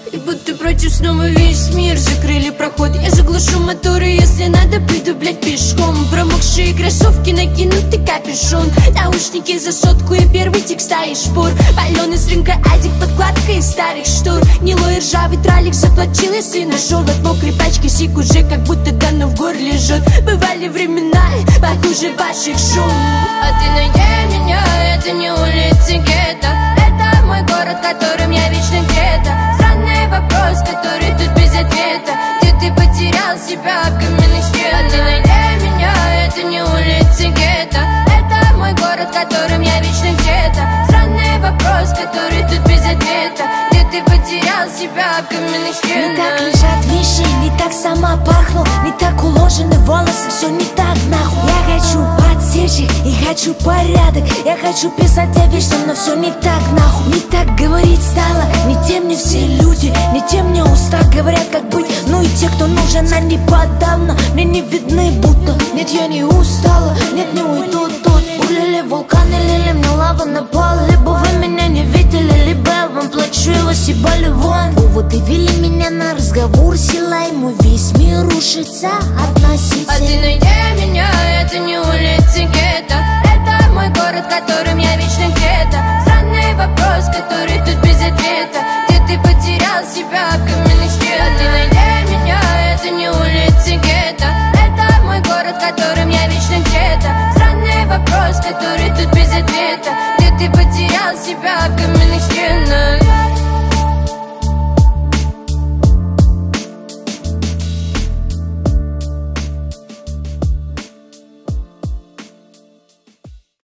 И будто против снова весь мир закрыли проход. Я заглушу моторы, если надо, пойду, блять, пешком. Промокшие кроссовки, накинутый капюшон, наушники за сотку и первый текста и шпор. Паленый с рынка адик, подкладка из старых штор. Гнилой ржавый тралик заплатил, если нашел. От мокрой пачки сик уже как будто давно в горле жжет. Бывали времена, похуже ваших шум. А ты найди меня, это не улицы гетто. Это мой город, в котором я вечно где-то. Странный вопрос, который тут без ответа. Где ты потерял себя в каменных стенах? Ты найди меня, это не улицы гетто. Это мой город, в котором я вечно где-то. Странный вопрос, который тут без ответа. Где ты потерял себя в каменных стенах? Не так лежат вещи, не так сама пахну, не так уложены волосы, все не так нахуй. Я хочу отсечь их и хочу порядок. Я хочу писать о вечном, но все не так нахуй. Не так говорить стало, не те мне все люди, не те мне уста говорят, как быть. Ну и те, кто нужен, они подавно мне не видны будто. Нет, я не устала, нет, не уйду тут. Улили вулканы, лили мне лаву на пол. Либо вы меня не видели, либо я вам плачу, и вы съебали вон. Поводы вели меня на разговор, сила ему весь мир рушится относительно. А ты найди меня, это не улицы гетто. Это мой город, в котором я вечно где-то. Странный вопрос, который тут